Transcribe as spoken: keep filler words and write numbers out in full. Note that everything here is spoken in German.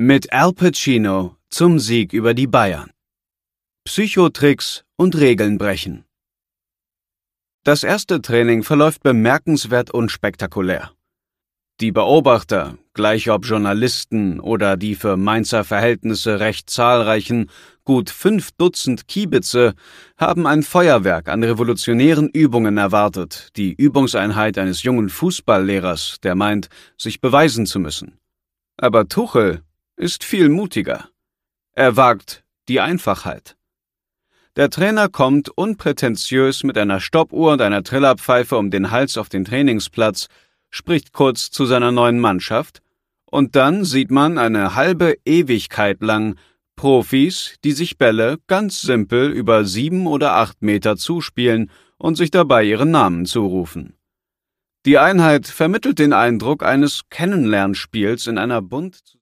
Mit Al Pacino zum Sieg über die Bayern. Psychotricks und Regeln brechen. Das erste Training verläuft bemerkenswert unspektakulär. Die Beobachter, gleich ob Journalisten oder die für Mainzer Verhältnisse recht zahlreichen, gut fünf Dutzend Kiebitze, haben ein Feuerwerk an revolutionären Übungen erwartet, die Übungseinheit eines jungen Fußballlehrers, der meint, sich beweisen zu müssen. Aber Tuchel ist viel mutiger. Er wagt die Einfachheit. Der Trainer kommt unprätentiös mit einer Stoppuhr und einer Trillerpfeife um den Hals auf den Trainingsplatz, spricht kurz zu seiner neuen Mannschaft, und dann sieht man eine halbe Ewigkeit lang Profis, die sich Bälle ganz simpel über sieben oder acht Meter zuspielen und sich dabei ihren Namen zurufen. Die Einheit vermittelt den Eindruck eines Kennenlernspiels in einer bunt